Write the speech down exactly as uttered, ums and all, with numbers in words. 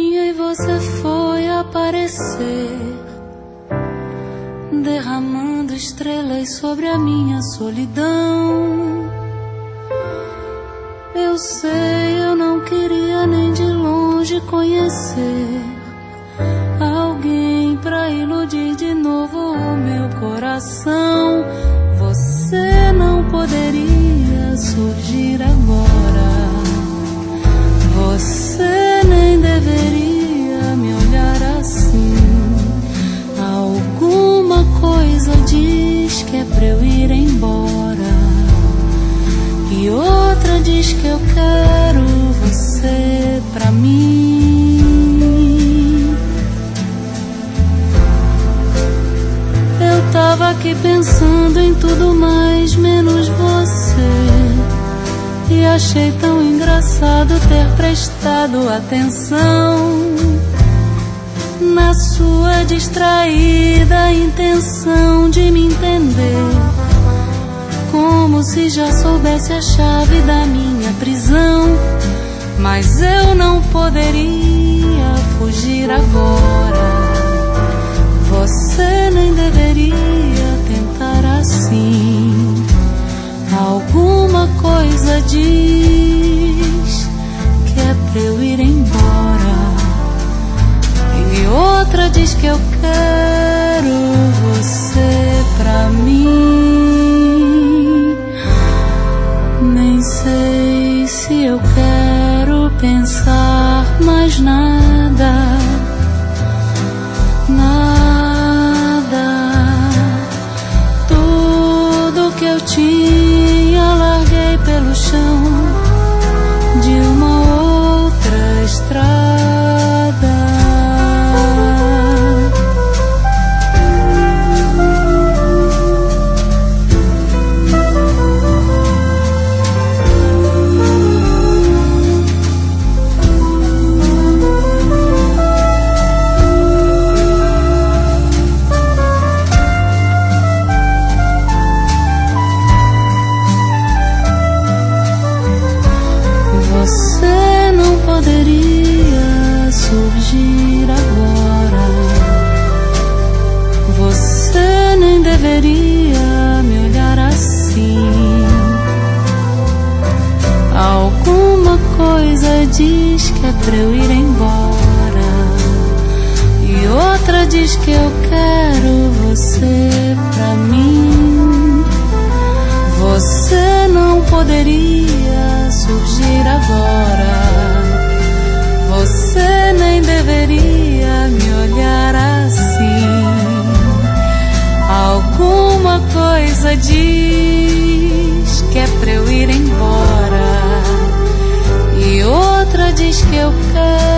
caminho e você foi aparecer, derramando estrelas sobre a minha solidão. Eu sei, eu não queria nem de longe conhecer alguém pra iludir de novo o meu coração. Você não poderia surgir agora. Você nem deveria me olhar assim. Alguma coisa diz que é pra eu ir embora, e outra diz que eu quero você pra mim. Eu tava aqui pensando em tudo mais menos você, e achei tão engraçado ter prestado atenção na sua distraída intenção de me entender, como se já soubesse a chave da minha prisão. Mas eu não poderia fugir agora. Você nem deveria tentar assim. Alguma coisa diz que é pra eu ir embora, e outra diz que eu quero você pra mim. Nem sei se eu quero pensar mais nada, nada. Tudo que eu tinha larguei pelo chão de uma outra estrada. Você não poderia surgir agora. Você nem deveria me olhar assim. Alguma coisa diz que é pra eu ir embora, e outra diz que eu quero você pra mim. Você não poderia surgir agora. Você nem deveria me olhar assim. Alguma coisa diz que é pra eu ir embora, e outra diz que eu quero